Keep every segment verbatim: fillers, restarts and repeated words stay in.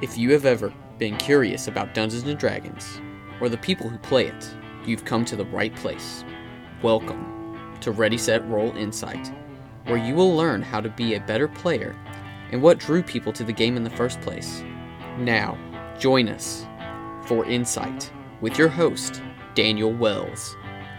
If you have ever been curious about Dungeons and Dragons, or the people who play it, you've come to the right place. Welcome to Ready Set Roll Insight, where you will learn how to be a better player and what drew people to the game in the first place. Now, join us for Insight with your host, Daniel Wells.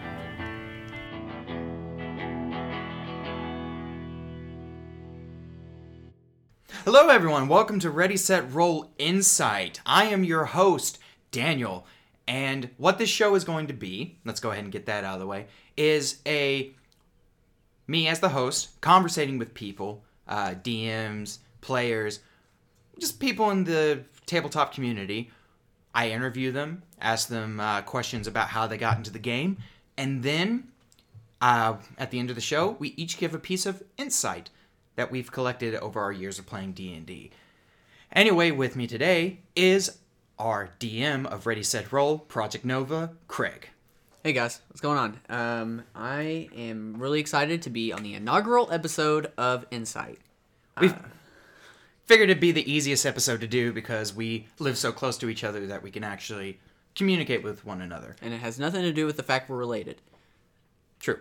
Hello everyone, welcome to Ready Set Roll Insight. I am your host, Daniel, and what this show is going to be, let's go ahead and get that out of the way, is a me as the host, conversating with people, uh, D Ms, players, just people in the tabletop community. I interview them, ask them uh, questions about how they got into the game, and then uh, at the end of the show, we each give a piece of insight that we've collected over our years of playing D and D. Anyway, with me today is our D M of Ready Set Roll, Project Nova, Craig. Hey guys, what's going on? Um, I am really excited to be on the inaugural episode of Insight. We Uh, figured it'd be the easiest episode to do because we live so close to each other that we can actually communicate with one another. and it has nothing to do with the fact we're related. True.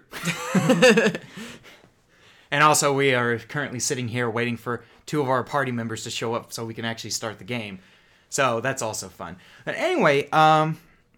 And also, we are currently sitting here waiting for two of our party members to show up so we can actually start the game. So that's also fun. But anyway, um,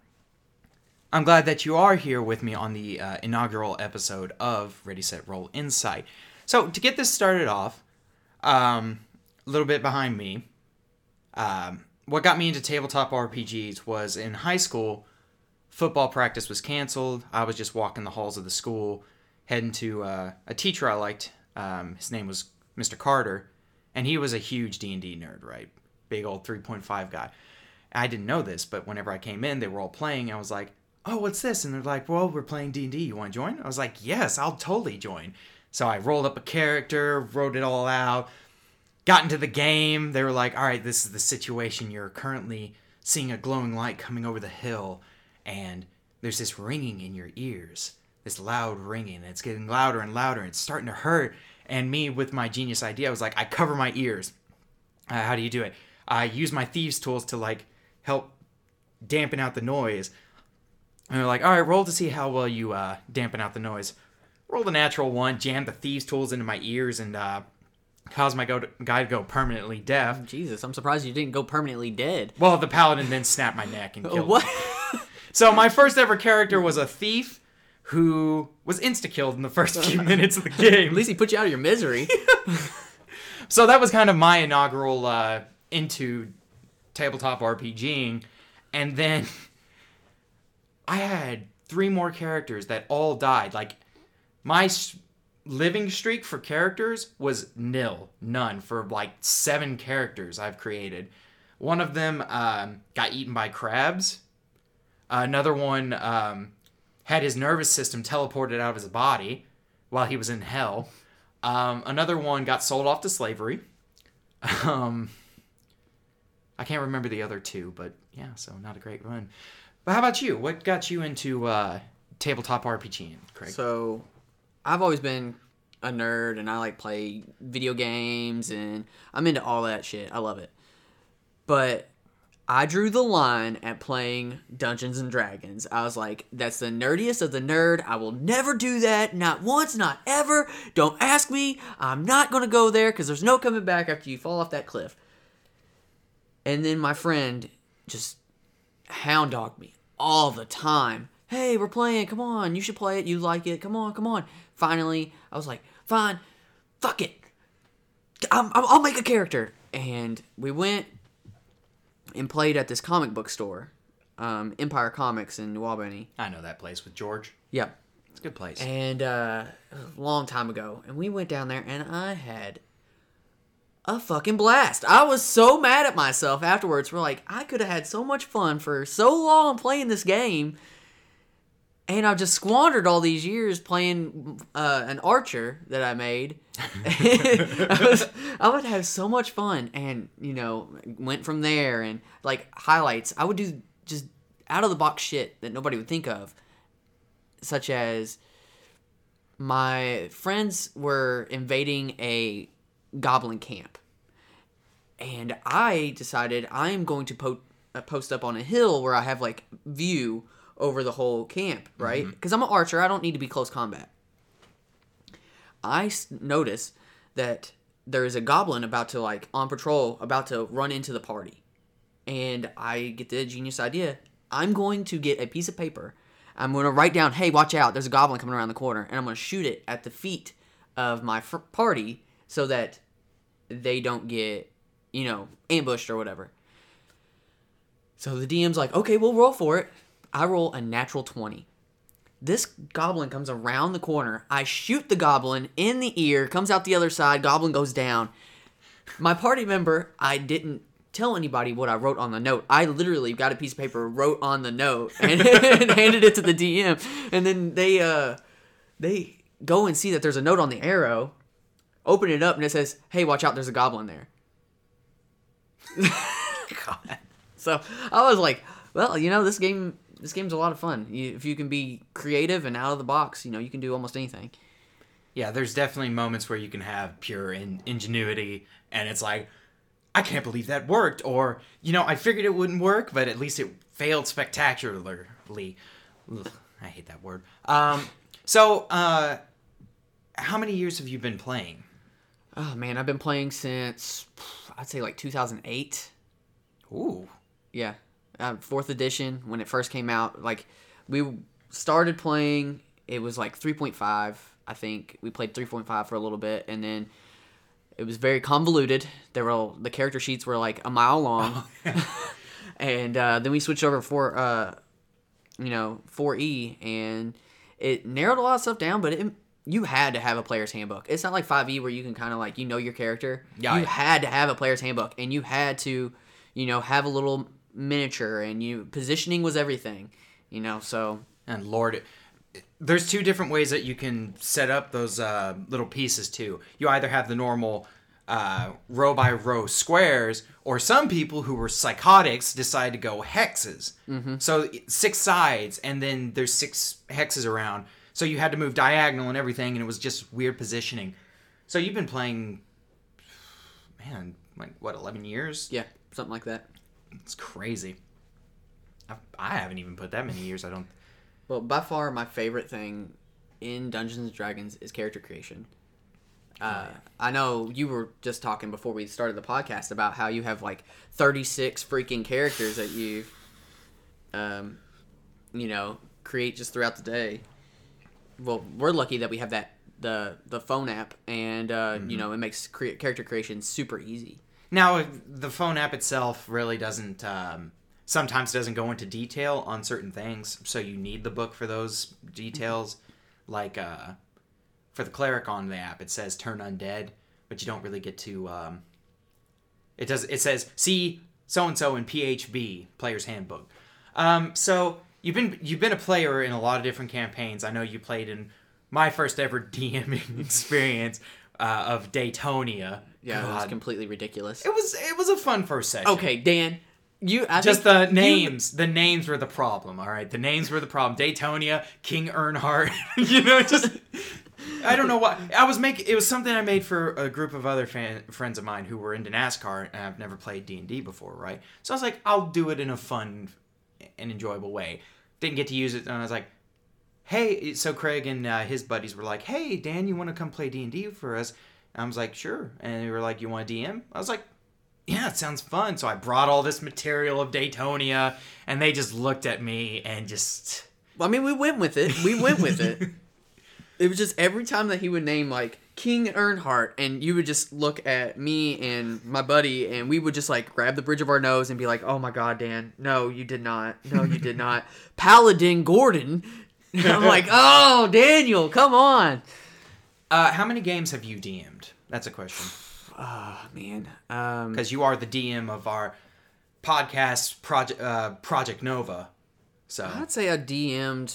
I'm glad that you are here with me on the uh, inaugural episode of Ready, Set, Roll Insight. So to get this started off, um, a little bit behind me, um, what got me into tabletop R P Gs was in high school, football practice was canceled. I was just walking the halls of the school, heading to uh, a teacher I liked. Um, his name was Mister Carter, and he was a huge D and D nerd, right? Big old three point five guy. I didn't know this, but whenever I came in, they were all playing. I was like, oh, what's this? And they're like, well, we're playing D and D. You want to join? I was like, yes, I'll totally join. So I rolled up a character, wrote it all out, got into the game. They were like, all right, this is the situation. You're currently seeing a glowing light coming over the hill, and there's this ringing in your ears. This loud ringing, and it's getting louder and louder, and it's starting to hurt. And me, with my genius idea, I was like, I cover my ears. Uh, how do you do it? I use my thieves' tools to, like, help dampen out the noise. And they're like, all right, roll to see how well you uh, dampen out the noise. Rolled a natural one, jammed the thieves' tools into my ears, and uh, caused my go to, guy to go permanently deaf. Jesus, I'm surprised you didn't go permanently dead. Well, the paladin then snapped my neck and killed What? me. So my first ever character was a thief who was insta-killed in the first few minutes of the game. At least he put you out of your misery. So that was kind of my inaugural uh, into tabletop RPGing. And then I had three more characters that all died. Like, my living streak for characters was nil. None for like seven characters I've created. One of them um, got eaten by crabs. Another one um, had his nervous system teleported out of his body while he was in hell. Um, another one got sold off to slavery. Um, I can't remember the other two, but yeah, so not a great run. But how about you? What got you into uh, tabletop RPGing, Craig? So, I've always been a nerd, and I like play video games, and I'm into all that shit. I love it. But I drew the line at playing Dungeons and Dragons. I was like, that's the nerdiest of the nerd. I will never do that. Not once, not ever. Don't ask me. I'm not going to go there because there's no coming back after you fall off that cliff. And then my friend just hound dogged me all the time. Hey, we're playing. Come on. You should play it. You like it. Come on, come on. Finally, I was like, fine. Fuck it. I'm, I'm, I'll make a character. And we went and played at this comic book store, um, Empire Comics in New Albany. I know that place with George. Yep. It's a good place. And uh, it was a long time ago. And we went down there, and I had a fucking blast. I was so mad at myself afterwards. We're like, I could have had so much fun for so long playing this game, and I've just squandered all these years playing uh, an archer that I made. I, was, I would have so much fun, and, you know, went from there, and, like, highlights. I would do just out-of-the-box shit that nobody would think of, such as my friends were invading a goblin camp, And I decided I am going to po- uh, post up on a hill where I have like view over the whole camp, right? Because mm-hmm. I'm an archer, I don't need to be close combat. I s- notice that there is a goblin about to like on patrol, about to run into the party, and I get the genius idea. I'm going to get a piece of paper. I'm going to write down, "Hey, watch out! There's a goblin coming around the corner," and I'm going to shoot it at the feet of my f- party so that they don't get, you know, ambushed or whatever. So the D M's like, okay, we'll roll for it. I roll a natural twenty. This goblin comes around the corner. I shoot the goblin in the ear, comes out the other side, goblin goes down. My party member, I didn't tell anybody what I wrote on the note. I literally got a piece of paper, wrote on the note, and, and handed it to the D M. And then they uh, they go and see that there's a note on the arrow, open it up, and it says, "Hey, watch out, there's a goblin there." God. So I was like, well, you know, this game this game's a lot of fun. You, if you can be creative and out of the box, you know, you can do almost anything. Yeah, there's definitely moments where you can have pure in- ingenuity, and it's like, I can't believe that worked, or, you know, I figured it wouldn't work, but at least it failed spectacularly. Ugh, I hate that word. Um, so, uh, how many years have you been playing? Oh, man, I've been playing since, I'd say, like, two thousand eight. Ooh. Yeah. Uh, fourth edition, when it first came out. Like, we started playing, it was, like, three point five, I think. We played three point five for a little bit, and then it was very convoluted. There were all, the character sheets were, like, a mile long. And uh, then we switched over for, uh, you know, four E, and it narrowed a lot of stuff down, but it... You had to have a player's handbook. It's not like five E where you can kind of like, you know your character. Yeah, you yeah. had to have a player's handbook, and you had to, you know, have a little miniature, and you positioning was everything, you know, so. And Lord, there's two different ways that you can set up those uh, little pieces too. You either have the normal uh, row by row squares, or some people who were psychotics decide to go hexes. Mm-hmm. So six sides, and then there's six hexes around. So you had to move diagonal and everything, and it was just weird positioning. So you've been playing, man, like, what, eleven years? Yeah, something like that. It's crazy. I, I haven't even put that many years, I don't... Well, by far, my favorite thing in Dungeons and Dragons is character creation. Uh, oh, yeah. I know you were just talking before we started the podcast about how you have, like, thirty-six freaking characters that you, um, you know, create just throughout the day. Well, we're lucky that we have that the the phone app, and uh, mm-hmm. you know, it makes cre- character creation super easy. Now, the phone app itself really doesn't um, sometimes doesn't go into detail on certain things, so you need the book for those details. Like uh, for the cleric on the app, it says turn undead, but you don't really get to. Um, it does. It says see so and so in P H B Player's Handbook. Um, so. You've been you've been a player in a lot of different campaigns. I know you played in my first ever DMing experience uh, of Daytonia. Yeah, God. It was completely ridiculous. It was it was a fun first session. Okay, Dan, you I just the names. You... The names were the problem. All right, the names were the problem. Daytonia, King Earnhardt. You know, just I don't know why I was making. It was something I made for a group of other fan, friends of mine who were into NASCAR, and I've never played D and D before, right? So I was like, I'll do it in a fun and enjoyable way. Didn't get to use it, and I was like, hey, so Craig and uh, his buddies were like, hey, Dan, you want to come play D and D for us? And I was like, sure. And they were like, you want a D M? I was like, yeah, it sounds fun. So I brought all this material of Daytonia, and they just looked at me and just... I mean, we went with it. We went with it. It was just every time that he would name, like, King Earnhardt, and you would just look at me and my buddy, and we would just, like, grab the bridge of our nose and be like, oh, my God, Dan. No, you did not. No, you did not. Paladin Gordon. I'm like, oh, Daniel, come on. Uh, how many games have you D M'd? That's a question. Oh, man. Because um, you are the D M of our podcast, Project, uh, Project Nova. So I'd say I D M'd...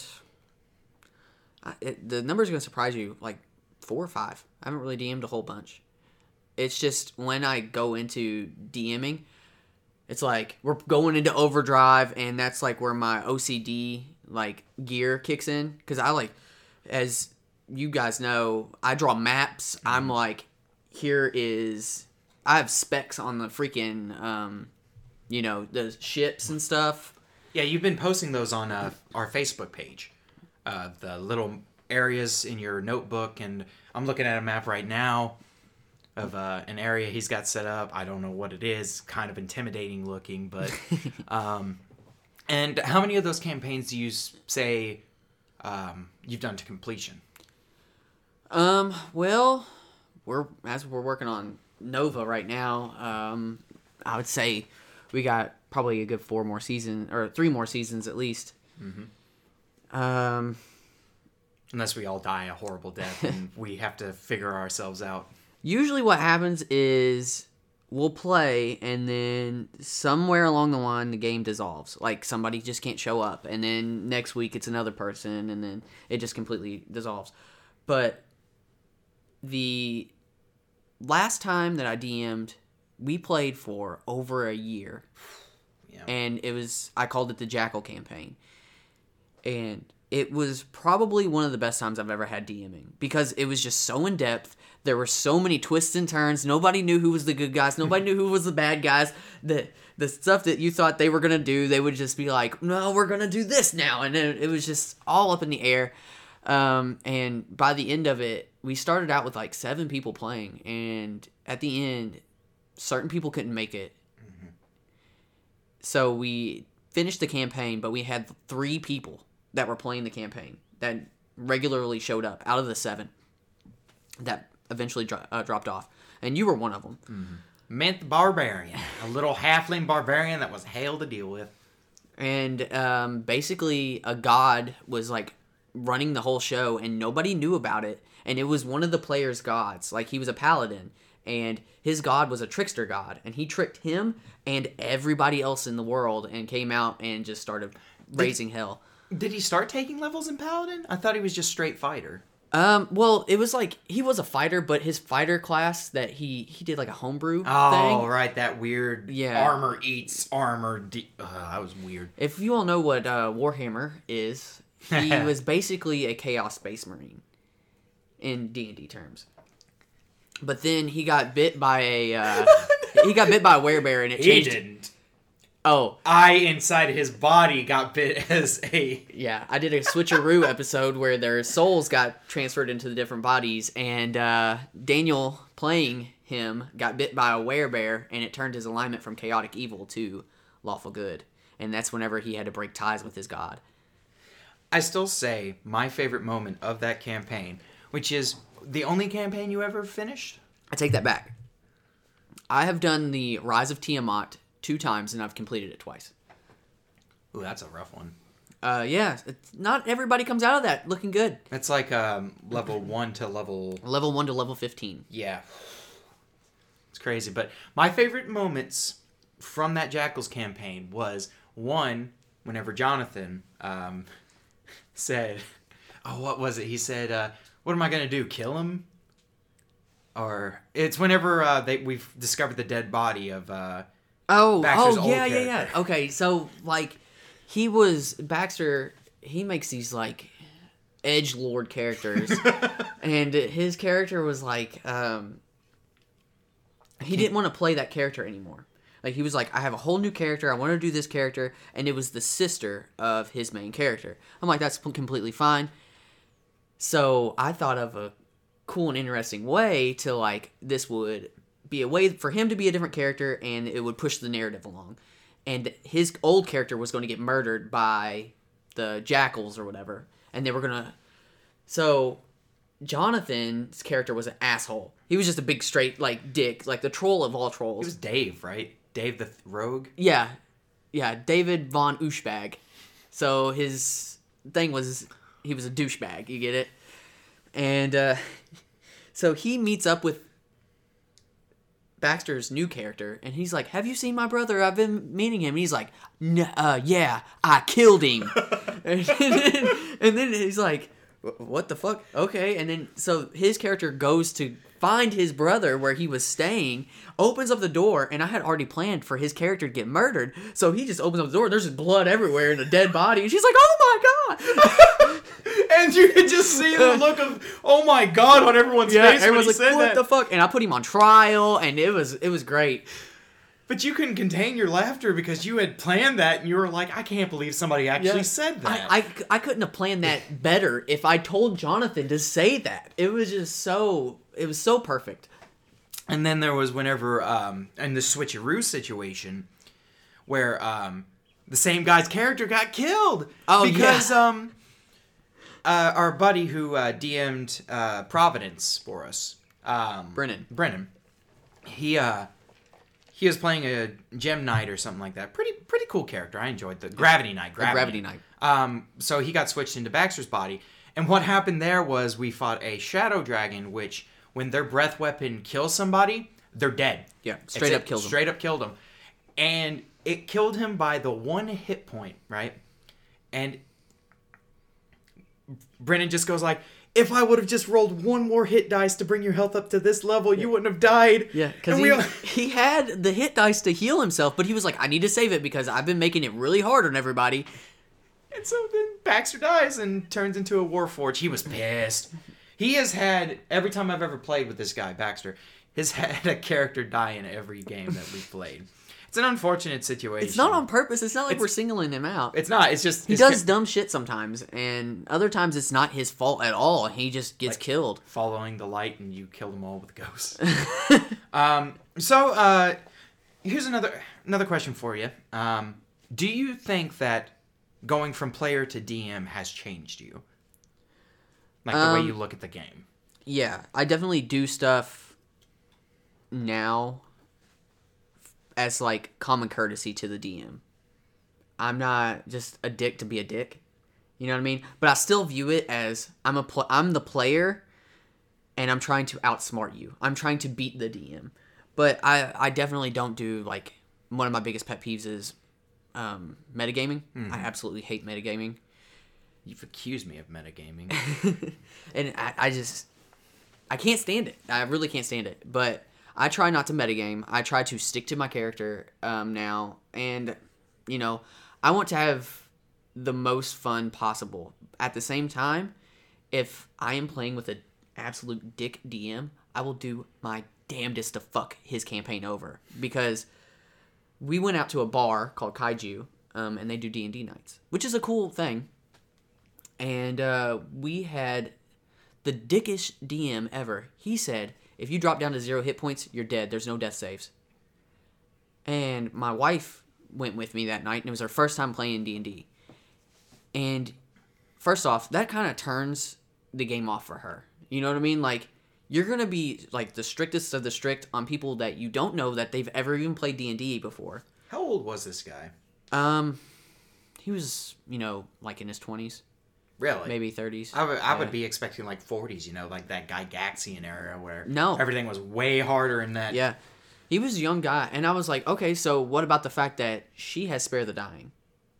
I, it, the number's going to surprise you, like, four or five. I haven't really D M'd a whole bunch. It's just when I go into DMing, it's like we're going into overdrive, and that's like where my O C D like gear kicks in. Because I like, as you guys know, I draw maps. I'm like, here is I have specs on the freaking, um, you know, the ships and stuff. Yeah, you've been posting those on uh, our Facebook page. Uh, the little areas in your notebook, and I'm looking at a map right now of uh, an area he's got set up. I don't know what it is. Kind of intimidating looking, but... um, and how many of those campaigns do you say um, you've done to completion? Um, well, we're as we're working on Nova right now, um, I would say we got probably a good four more seasons, or three more seasons at least. Mm-hmm. Um, Unless we all die a horrible death and we have to figure ourselves out. Usually what happens is we'll play, and then somewhere along the line the game dissolves. Like somebody just can't show up, and then next week it's another person, and then it just completely dissolves. But the last time that I D M'd, we played for over a year. Yeah. And it was, I called it the Jackal campaign. And it was probably one of the best times I've ever had DMing, because it was just so in depth. There were so many twists and turns. Nobody knew who was the good guys. Nobody knew who was the bad guys. The the stuff that you thought they were going to do, they would just be like, no, we're going to do this now. And it, it was just all up in the air. Um, and by the end of it, we started out with like seven people playing. And at the end, certain people couldn't make it. Mm-hmm. So we finished the campaign, but we had three people that were playing the campaign that regularly showed up out of the seven that eventually dro- uh, dropped off. And you were one of them. Mm-hmm. Mint Barbarian. A little halfling barbarian that was hell to deal with. And um, basically a god was like running the whole show, and nobody knew about it. And it was one of the players' gods. Like, he was a paladin, and his god was a trickster god. And he tricked him and everybody else in the world and came out and just started raising Did- hell. Did he start taking levels in Paladin? I thought he was just straight fighter. Um, well, it was like, he was a fighter, but his fighter class that he, he did like a homebrew oh, thing. right, that weird Yeah. armor eats armor. De- uh, that was weird. If you all know what uh, Warhammer is, he was basically a Chaos Space Marine in D and D terms. But then he got bit by a, uh, he got bit by a werebear, and it He changed. didn't. Oh. I, inside his body, got bit as a... Yeah, I did a switcheroo episode where their souls got transferred into the different bodies, and uh, Daniel, playing him, got bit by a werebear, and it turned his alignment from chaotic evil to lawful good. And that's whenever he had to break ties with his god. I still say my favorite moment of that campaign, which is the only campaign you ever finished? I take that back. I have done the Rise of Tiamat two times, and I've completed it twice. Ooh, that's a rough one. Uh, yeah, it's, not everybody comes out of that looking good. It's like um, level one to level... Level one to level fifteen. Yeah. It's crazy. But my favorite moments from that Jackals campaign was, one, whenever Jonathan um, said... Oh, what was it? He said, uh, what am I going to do, kill him? Or it's whenever uh, they we've discovered the dead body of... Uh, Oh, Baxter's oh, old yeah, yeah, yeah. character. Okay, so, like, he was, Baxter, he makes these, like, edgelord characters, and his character was, like, um, he didn't want to play that character anymore. Like, he was like, I have a whole new character, I want to do this character, and it was the sister of his main character. I'm like, that's completely fine. So, I thought of a cool and interesting way to, like, this would... be a way for him to be a different character, and it would push the narrative along. And his old character was going to get murdered by the Jackals or whatever, and they were going to... So, Jonathan's character was an asshole. He was just a big straight, like, dick, like the troll of all trolls. it was Dave, right? Dave the th- Rogue? Yeah. Yeah, David von Ushbag. So, his thing was, he was a douchebag, you get it? And, uh... so, he meets up with Baxter's new character, and he's like, have you seen my brother? I've been meeting him. And he's like, N- uh, yeah, I killed him. and, then, and then he's like, what the fuck? Okay, and then so his character goes to find his brother where he was staying, opens up the door, and I had already planned for his character to get murdered. So he just opens up the door, and there's just blood everywhere and a dead body, and she's like, "Oh my god!" And you could just see the look of "Oh my god" on everyone's Yeah, face when everyone's he like, said "What that. the fuck?" And I put him on trial, and it was it was great. But you couldn't contain your laughter because you had planned that, and you were like, "I can't believe somebody actually Yeah. said that." I, I, I couldn't have planned that better if I told Jonathan to say that. It was just so it was so perfect. And then there was whenever, um, in the switcheroo situation, where um, the same guy's character got killed. Oh, because yeah. um, uh, our buddy who uh, D M'd uh, Providence for us, um, Brennan. Brennan, he uh, he was playing a Gem Knight or something like that. Pretty pretty cool character. I enjoyed the Gravity Knight. Gravity, Gravity Knight. Um, so he got switched into Baxter's body, and what happened there was we fought a Shadow Dragon, which when their breath weapon kills somebody, they're dead. Yeah, straight It's up it. kills him. Straight up killed him. And it killed him by the one hit point, right? And Brennan just goes like, "If I would have just rolled one more hit dice to bring your health up to this level, you wouldn't have died." Yeah, because And he, we all- he had the hit dice to heal himself, but he was like, I need to save it because I've been making it really hard on everybody. And so then Baxter dies and turns into a Warforged. He was pissed. He has had, every time I've ever played with this guy, Baxter, has had a character die in every game that we've played. It's an unfortunate situation. It's not on purpose. It's not like It's- we're singling him out. It's not. It's just... He his does cha- dumb shit sometimes, and other times it's not his fault at all. He just gets Like- killed. following the light and you kill them all with ghosts. um, so, uh, here's another another question for you. Um, do you think that going from player to D M has changed you? Like the way Um, you look at the game? Yeah, I definitely do stuff now as like common courtesy to the D M. I'm not just a dick to be a dick. You know what I mean? But I still view it as I'm a pl- I'm the player and I'm trying to outsmart you. I'm trying to beat the D M. But I I definitely don't do like one of my biggest pet peeves is um metagaming. I absolutely hate metagaming. You've accused me of metagaming. And I, I just I can't stand it. I really can't stand it. But I try not to metagame. I try to stick to my character um, now, and you know, I want to have the most fun possible. At the same time, if I am playing with an absolute dick D M, I will do my damnedest to fuck his campaign over, because we went out to a bar called Kaiju, um, and they do D and D nights, which is a cool thing. And uh, we had the dickish D M ever. He said, if you drop down to zero hit points, you're dead. There's no death saves. And my wife went with me that night, and it was her first time playing D and D. And first off, that kind of turns the game off for her. You know what I mean? Like, you're going to be like the strictest of the strict on people that you don't know that they've ever even played D and D before. How old was this guy? Um, he was, you know, like in his twenties. Really? Maybe thirties. I would, I Yeah. would be expecting like forties, you know, like that Gygaxian era where No. everything was way harder in that. Yeah. He was a young guy. And I was like, okay, so what about the fact that she has Spare the Dying?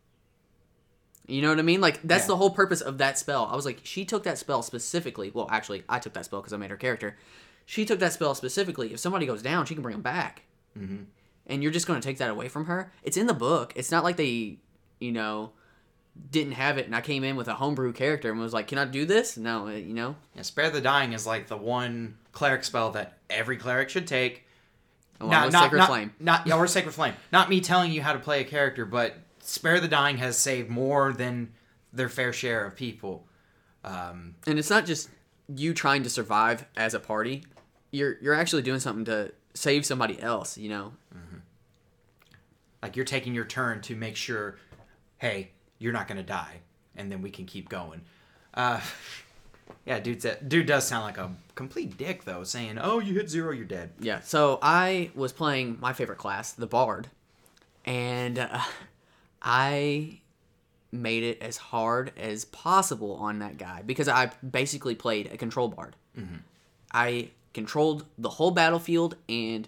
You know what I mean? Like, that's Yeah. the whole purpose of that spell. I was like, she took that spell specifically. Well, actually, I took that spell because I made her character. She took that spell specifically. If somebody goes down, she can bring them back. Mm-hmm. And you're just going to take that away from her? It's in the book. It's not like they, you know, didn't have it and I came in with a homebrew character and was like, can I do this? No, uh, you know? Yeah, Spare the Dying is like the one cleric spell that every cleric should take. Along with not, Sacred not, Flame. Not, yeah, or Sacred Flame. Not me telling you how to play a character, but Spare the Dying has saved more than their fair share of people. Um, And it's not just you trying to survive as a party. You're you're actually doing something to save somebody else, you know? like you're taking your turn to make sure, hey, you're not going to die, and then we can keep going. Uh, yeah, dude, dude does sound like a complete dick, though, saying, oh, you hit zero, you're dead. Yeah, so I was playing my favorite class, the Bard, and uh, I made it as hard as possible on that guy because I basically played a control Bard. Mm-hmm. I controlled the whole battlefield, and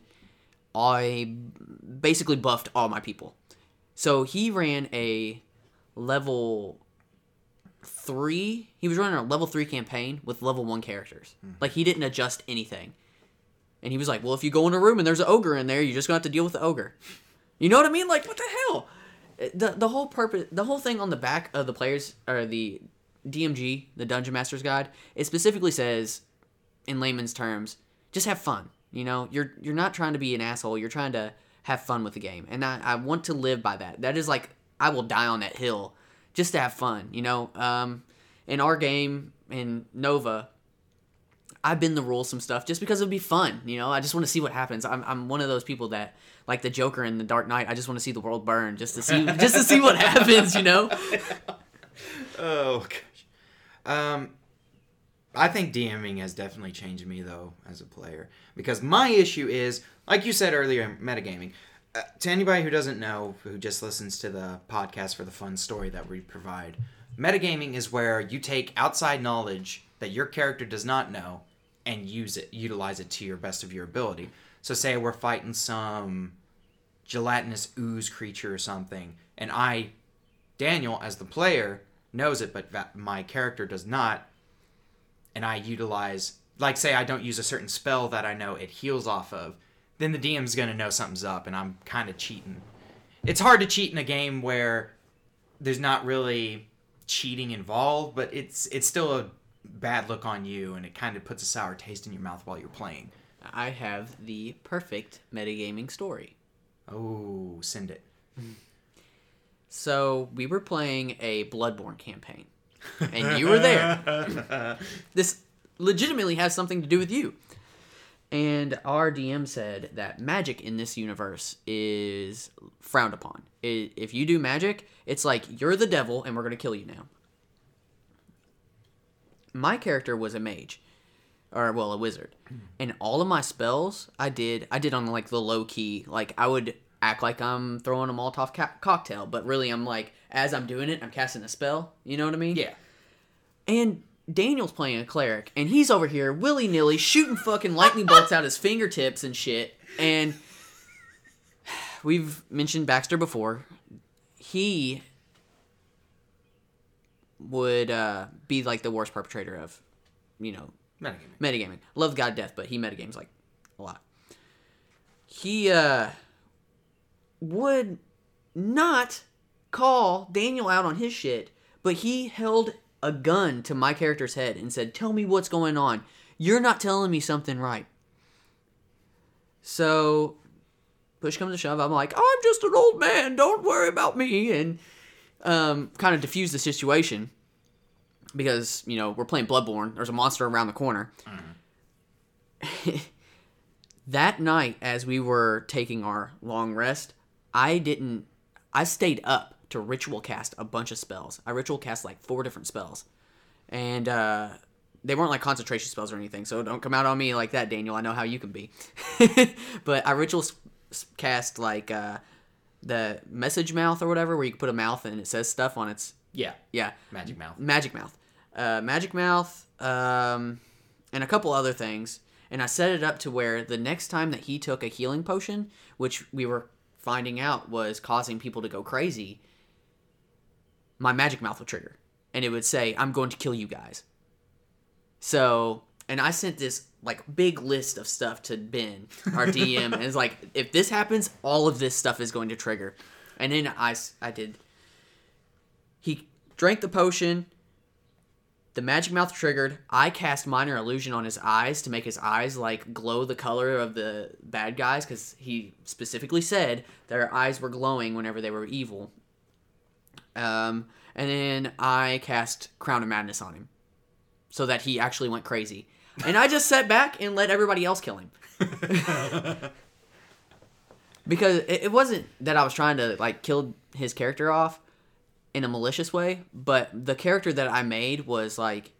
I basically buffed all my people. So he ran a level three. He was running a level three campaign with level one characters. Mm-hmm. Like he didn't adjust anything. And he was like, well, if you go in a room and there's an ogre in there, you're just going to have to deal with the ogre. You know what I mean? Like, what the hell? The the whole purpose, the whole thing on the back of the players, or the D M G, the Dungeon Master's Guide, it specifically says, in layman's terms, just have fun. You know, you're you're not trying to be an asshole. You're trying to have fun with the game. And I, I want to live by that. That is like, I will die on that hill just to have fun. You know, um, in our game, in Nova, I bend the rules some stuff just because it would be fun. You know, I just want to see what happens. I'm I'm one of those people that, like the Joker in The Dark Knight, I just want to see the world burn just to see just to see what happens. You know. Oh gosh. Um, I think DMing has definitely changed me though as a player, because my issue is, like you said earlier, metagaming. Uh, to anybody who doesn't know, who just listens to the podcast for the fun story that we provide, metagaming is where you take outside knowledge that your character does not know and use it, utilize it to your best of your ability. So say we're fighting some gelatinous ooze creature or something, and I, Daniel, as the player, knows it, but that my character does not, and I utilize, like say I don't use a certain spell that I know it heals off of, then the D M's going to know something's up, and I'm kind of cheating. It's hard to cheat in a game where there's not really cheating involved, but it's it's still a bad look on you, and it kind of puts a sour taste in your mouth while you're playing. I have the perfect metagaming story. Oh, send it. So we were playing a Bloodborne campaign, and you were there. This legitimately has something to do with you. And our D M said that magic in this universe is frowned upon. If you do magic, it's like you're the devil and we're going to kill you now. My character was a mage, or well, a wizard, and all of my spells I did I did on like the low key. Like I would act like I'm throwing a Molotov ca- cocktail, but really I'm like, as I'm doing it, I'm casting a spell. You know what I mean? Yeah. And Daniel's playing a cleric, and he's over here willy nilly shooting fucking lightning bolts out his fingertips and shit. And we've mentioned Baxter before. He would uh, be like the worst perpetrator of, you know, Metagaming. Metagaming. Love the god to death, but he metagames like a lot. He uh, would not call Daniel out on his shit, but he held a gun to my character's head and said, "Tell me what's going on. You're not telling me something right." So, push comes to shove, I'm like, "I'm just an old man. Don't worry about me." And um, kind of diffuse the situation. Because, you know, we're playing Bloodborne. There's a monster around the corner. Mm-hmm. That night, as we were taking our long rest, I didn't... I stayed up to ritual cast a bunch of spells. I ritual cast like four different spells. And uh, they weren't like concentration spells or anything, so don't come out on me like that, Daniel. I know how you can be. But I ritual cast like uh, the message mouth or whatever, where you can put a mouth and it says stuff on its... Yeah. Yeah. Magic mouth. Magic mouth. Uh, magic mouth, um, and a couple other things. And I set it up to where the next time that he took a healing potion, which we were finding out was causing people to go crazy, my magic mouth would trigger. And it would say, "I'm going to kill you guys." So, and I sent this like big list of stuff to Ben, our D M, and it's like, if this happens, all of this stuff is going to trigger. And then I, I did... He drank the potion. The magic mouth triggered. I cast minor illusion on his eyes to make his eyes like glow the color of the bad guys, because he specifically said their eyes were glowing whenever they were evil. Um, and then I cast Crown of Madness on him, so that he actually went crazy. And I just sat back and let everybody else kill him. Because it, it wasn't that I was trying to like kill his character off in a malicious way, but the character that I made was like,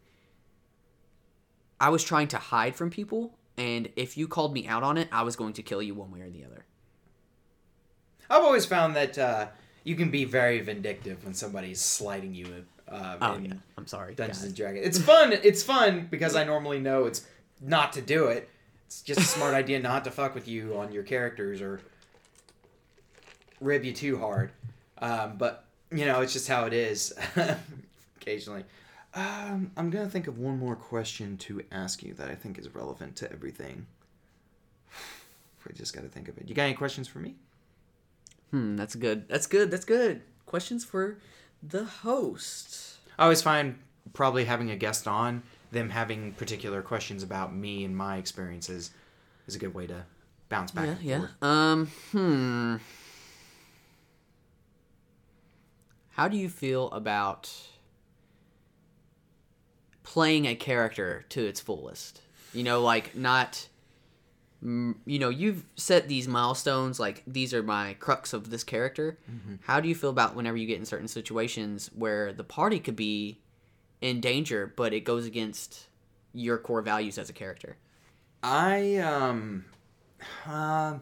I was trying to hide from people, and if you called me out on it, I was going to kill you one way or the other. I've always found that uh, you can be very vindictive when somebody's slighting you. Uh, oh in yeah, I'm sorry. Dungeons guys. and Dragons. It's fun. It's fun because I normally know it's not to do it. It's just a smart idea not to fuck with you on your characters or rib you too hard. Um, but you know, it's just how it is. occasionally. Um, I'm gonna think of one more question to ask you that I think is relevant to everything. I just gotta think of it. You got any questions for me? Hmm, that's good. That's good. That's good. Questions for the host. I always find probably having a guest on, them having particular questions about me and my experiences is a good way to bounce back Yeah, and yeah. forth. Um, hmm. How do you feel about playing a character to its fullest? You know, like not, mm, you know, you've set these milestones, like these are my crux of this character. Mm-hmm. How do you feel about whenever you get in certain situations where the party could be in danger, but it goes against your core values as a character? I, um, um,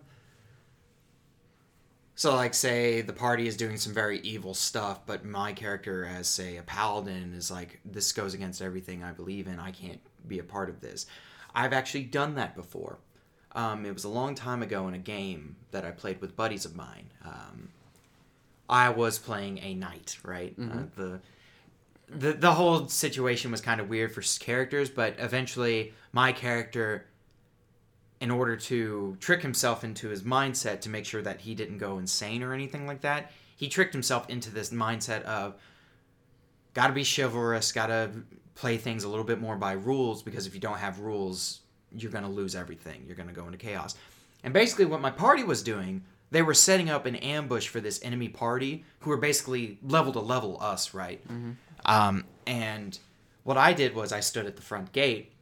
so like say the party is doing some very evil stuff, but my character as say a paladin is like, this goes against everything I believe in. I can't be a part of this. I've actually done that before. Um, it was a long time ago in a game that I played with buddies of mine. Um, I was playing a knight, right? Mm-hmm. Uh, the the the whole situation was kind of weird for characters, but eventually my character, in order to trick himself into his mindset to make sure that he didn't go insane or anything like that, he tricked himself into this mindset of gotta be chivalrous, gotta play things a little bit more by rules, because if you don't have rules, you're gonna lose everything. You're gonna go into chaos. And basically what my party was doing, they were setting up an ambush for this enemy party who were basically level to level us, right? Mm-hmm. Um, and what I did was I stood at the front gate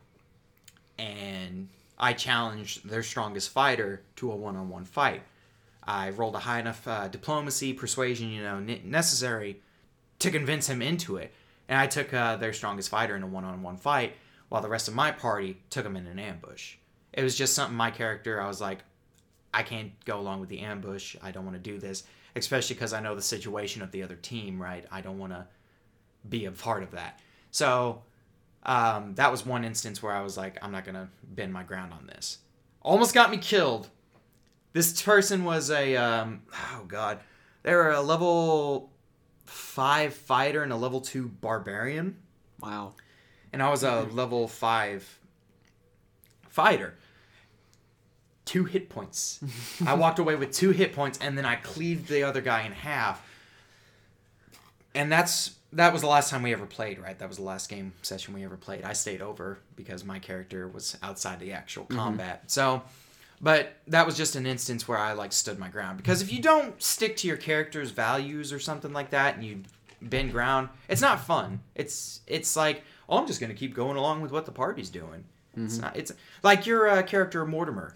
and I challenged their strongest fighter to a one-on-one fight. I rolled a high enough uh, diplomacy, persuasion, you know, n- necessary to convince him into it. And I took uh, their strongest fighter in a one-on-one fight, while the rest of my party took him in an ambush. It was just something my character, I was like, I can't go along with the ambush. I don't want to do this, especially because I know the situation of the other team, right? I don't want to be a part of that. So um, that was one instance where I was like, I'm not going to bend my ground on this. Almost got me killed. This person was a, um, oh God, they were a level five fighter and a level two barbarian. Wow. And I was a level five fighter. Two hit points. I walked away with two hit points, and then I cleaved the other guy in half. And that's that was the last time we ever played, right? That was the last game session we ever played. I stayed over because my character was outside the actual combat. Mm-hmm. So, but that was just an instance where I like stood my ground. Because if you don't stick to your character's values or something like that, and you bend ground, it's not fun. It's it's like, oh, I'm just gonna keep going along with what the party's doing. Mm-hmm. It's not. It's like your uh, character Mortimer.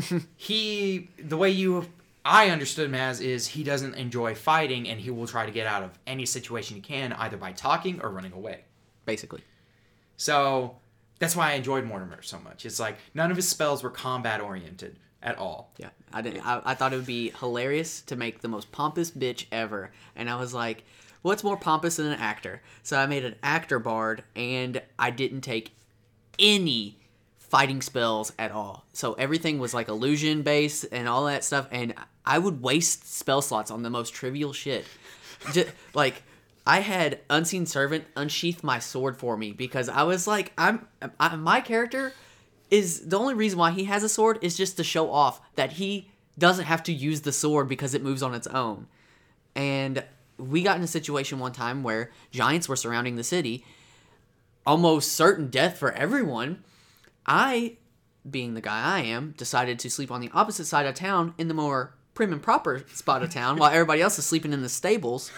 he, the way you, I understood him as is he doesn't enjoy fighting, and he will try to get out of any situation he can, either by talking or running away. Basically. So that's why I enjoyed Mortimer so much. It's like none of his spells were combat oriented at all. Yeah, I didn't. I, I thought it would be hilarious to make the most pompous bitch ever, and I was like, what's more pompous than an actor? So I made an actor bard, and I didn't take any fighting spells at all. So everything was like illusion based and all that stuff, and I would waste spell slots on the most trivial shit. Just, like I had Unseen Servant unsheath my sword for me because I was like, I'm I, my character is the only reason why he has a sword is just to show off that he doesn't have to use the sword because it moves on its own. And we got in a situation one time where giants were surrounding the city, almost certain death for everyone. I, being the guy I am, decided to sleep on the opposite side of town in the more prim and proper spot of town while everybody else is sleeping in the stables.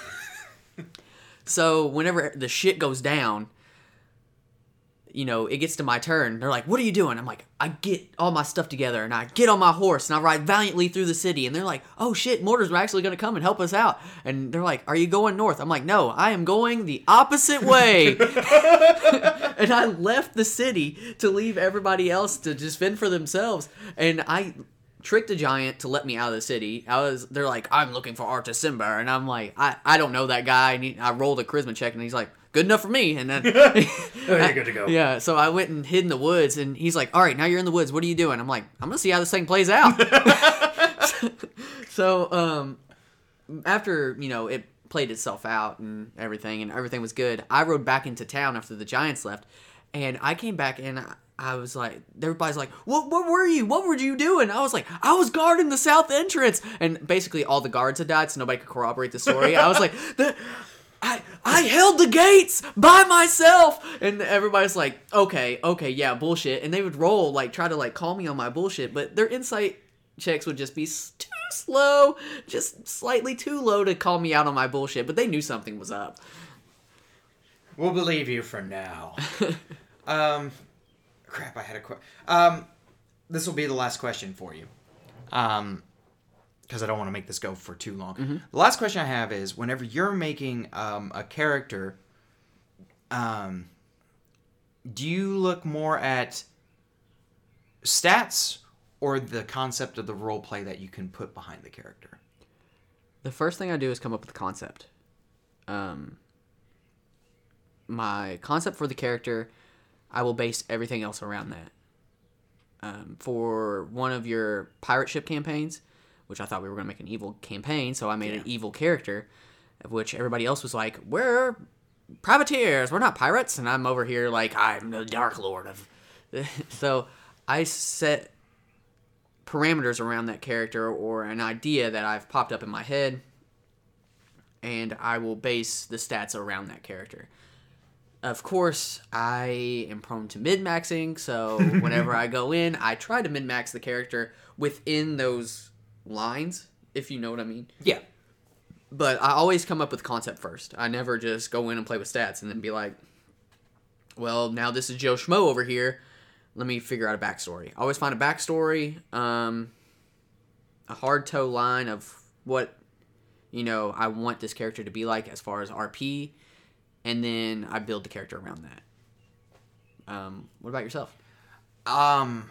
So whenever the shit goes down, you know, it gets to my turn. They're like, what are you doing? I'm like, I get all my stuff together and I get on my horse and I ride valiantly through the city. And they're like, oh shit, mortars are actually going to come and help us out. And they're like, are you going north? I'm like, no, I am going the opposite way. And I left the city to leave everybody else to just fend for themselves. And I tricked a giant to let me out of the city. I was, they're like, I'm looking for Artisimba. And I'm like, I, I don't know that guy. And he, I rolled a charisma check and he's like, good enough for me. And then oh, you're good to go. Yeah, so I went and hid in the woods, and he's like, all right, now you're in the woods. What are you doing? I'm like, I'm going to see how this thing plays out. so, um, after, you know, it played itself out and everything, and everything was good. I rode back into town after the Giants left, and I came back and I, I was like, everybody's like, what what were you? What were you doing? I was like, I was guarding the south entrance. And basically all the guards had died, so nobody could corroborate the story. I was like, the, I I held the gates by myself. And everybody's like, okay, okay, yeah, bullshit. And they would roll, like, try to, like, call me on my bullshit. But their insight checks would just be too slow, just slightly too low to call me out on my bullshit. But they knew something was up. We'll believe you for now. um... Crap, I had a question. Um, this will be the last question for you. Um, because I don't want to make this go for too long. Mm-hmm. The last question I have is, whenever you're making um, a character, um, do you look more at stats or the concept of the role play that you can put behind the character? The first thing I do is come up with a concept. Um, my concept for the character, I will base everything else around that. Um, for one of your pirate ship campaigns, which I thought we were going to make an evil campaign, so I made yeah. an evil character, of which everybody else was like, we're privateers, we're not pirates, and I'm over here like, I'm the Dark Lord of... So I set parameters around that character or an idea that I've popped up in my head, and I will base the stats around that character. Of course, I am prone to min-maxing, so whenever I go in, I try to min-max the character within those lines, if you know what I mean. Yeah. But I always come up with concept first. I never just go in and play with stats and then be like, well, now this is Joe Schmo over here. Let me figure out a backstory. I always find a backstory, um, a hard toe line of what, you know, I want this character to be like as far as R P, and then I build the character around that. Um, what about yourself? Um,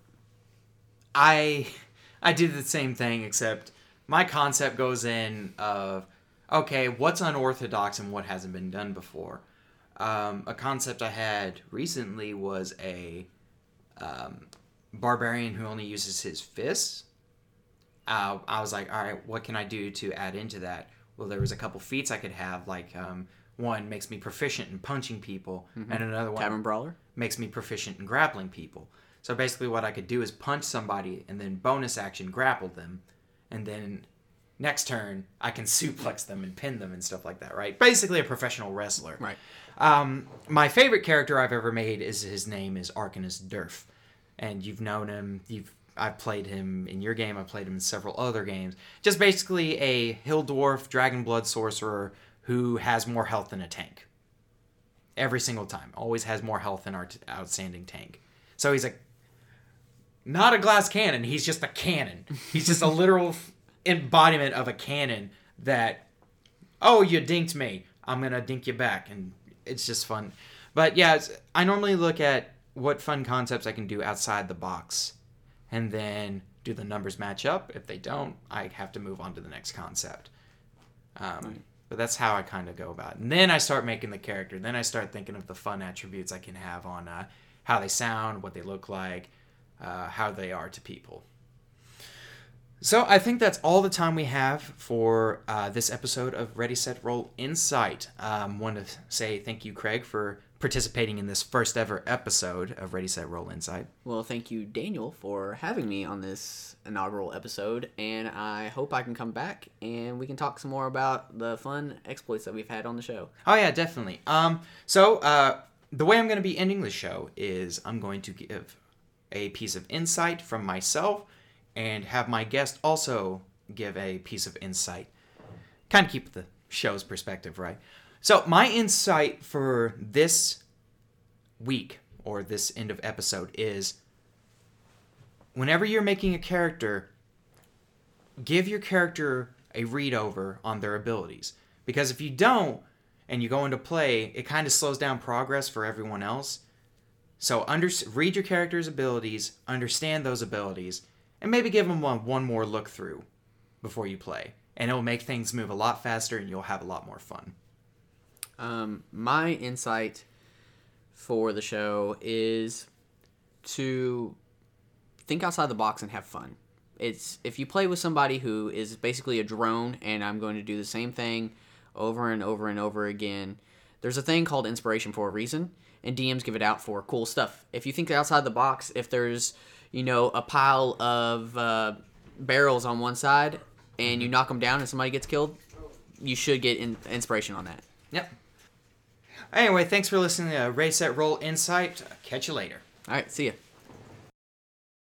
I I did the same thing, except my concept goes in of, okay, what's unorthodox and what hasn't been done before. Um, a concept I had recently was a um, barbarian who only uses his fists. Uh, I was like, all right, what can I do to add into that? Well, there was a couple feats I could have, like... Um, one makes me proficient in punching people, mm-hmm. and another one Tavern Brawler makes me proficient in grappling people. So basically what I could do is punch somebody and then bonus action grapple them, and then next turn I can suplex them and pin them and stuff like that, right? Basically a professional wrestler. Right. Um, my favorite character I've ever made is his name is Arcanus Durf, and you've known him, you've I've played him in your game, I've played him in several other games. Just basically a hill dwarf, dragon blood sorcerer who has more health than a tank. Every single time. Always has more health than our t- outstanding tank. So he's like, not a glass cannon, he's just a cannon. He's just a literal embodiment of a cannon that, oh, you dinked me, I'm going to dink you back. And it's just fun. But yeah, I normally look at what fun concepts I can do outside the box. And then do the numbers match up? If they don't, I have to move on to the next concept. Um... Right. But that's how I kind of go about it. And then I start making the character. Then I start thinking of the fun attributes I can have on uh, how they sound, what they look like, uh, how they are to people. So I think that's all the time we have for uh, this episode of Ready, Set, Roll Insight. I um, want to say thank you, Craig, for participating in this first ever episode of Ready, Set, Roll Insight. Well, thank you, Daniel, for having me on this inaugural episode, and I hope I can come back and we can talk some more about the fun exploits that we've had on the show. Oh, yeah, definitely. Um, so uh, the way I'm going to be ending the show is I'm going to give a piece of insight from myself and have my guest also give a piece of insight. Kind of keep the show's perspective, right? So my insight for this week, or this end of episode, is whenever you're making a character, give your character a read over on their abilities. Because if you don't, and you go into play, it kind of slows down progress for everyone else. So under, read your character's abilities, understand those abilities, and maybe give them one, one more look through before you play. And it'll make things move a lot faster and you'll have a lot more fun. Um, my insight for the show is to think outside the box and have fun. It's if you play with somebody who is basically a drone and I'm going to do the same thing over and over and over again. There's a thing called inspiration for a reason, and D Ms give it out for cool stuff. If you think outside the box, if there's, you know, a pile of uh, barrels on one side and you knock them down and somebody gets killed, you should get in- inspiration on that. Yep. Anyway, thanks for listening to Race Set Roll Insight. Catch you later. All right, see ya.